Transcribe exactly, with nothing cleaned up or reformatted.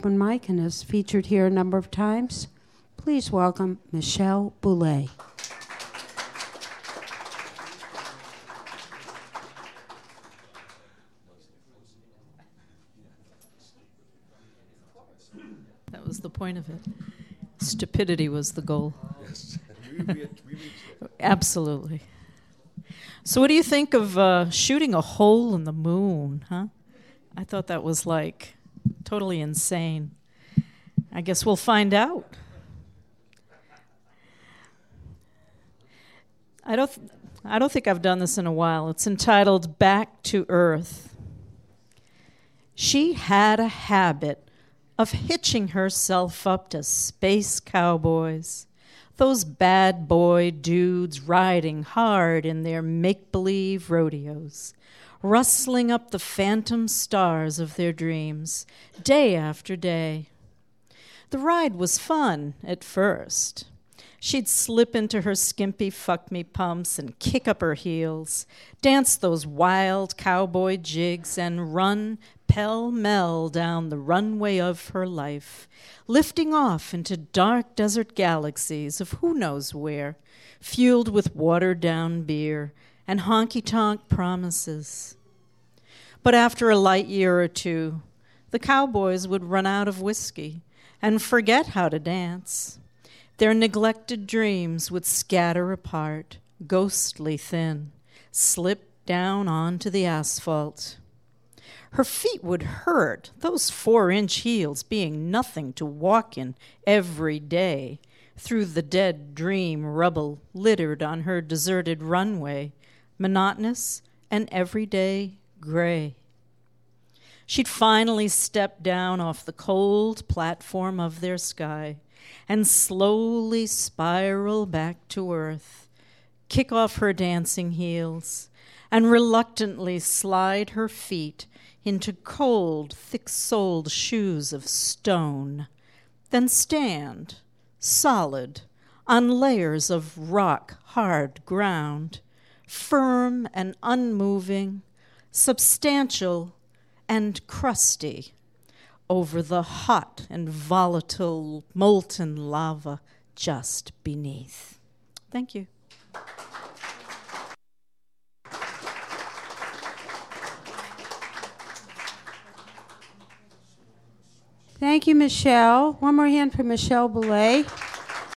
open mic and is featured here a number of times. Please welcome Michelle Boulay. That was the point of it. Stupidity was the goal. Yes. we, we, we reached it. Absolutely. So what do you think of uh, shooting a hole in the moon, huh? I thought that was like totally insane. I guess we'll find out. I don't th- I don't think I've done this in a while. It's entitled Back to Earth. She had a habit of hitching herself up to space cowboys, those bad boy dudes riding hard in their make-believe rodeos, rustling up the phantom stars of their dreams, day after day. The ride was fun at first. She'd slip into her skimpy fuck-me pumps and kick up her heels, dance those wild cowboy jigs, and run pell-mell down the runway of her life, lifting off into dark desert galaxies of who knows where, fueled with watered-down beer and honky-tonk promises. But after a light year or two, the cowboys would run out of whiskey and forget how to dance. Their neglected dreams would scatter apart, ghostly thin, slip down onto the asphalt. Her feet would hurt, those four-inch heels being nothing to walk in every day, through the dead dream rubble littered on her deserted runway, monotonous and everyday gray. She'd finally step down off the cold platform of their sky and slowly spiral back to earth, kick off her dancing heels, and reluctantly slide her feet into cold, thick-soled shoes of stone, then stand, solid, on layers of rock-hard ground, firm and unmoving, substantial and crusty, over the hot and volatile molten lava just beneath. Thank you. Thank you, Michelle. One more hand for Michelle Boulay.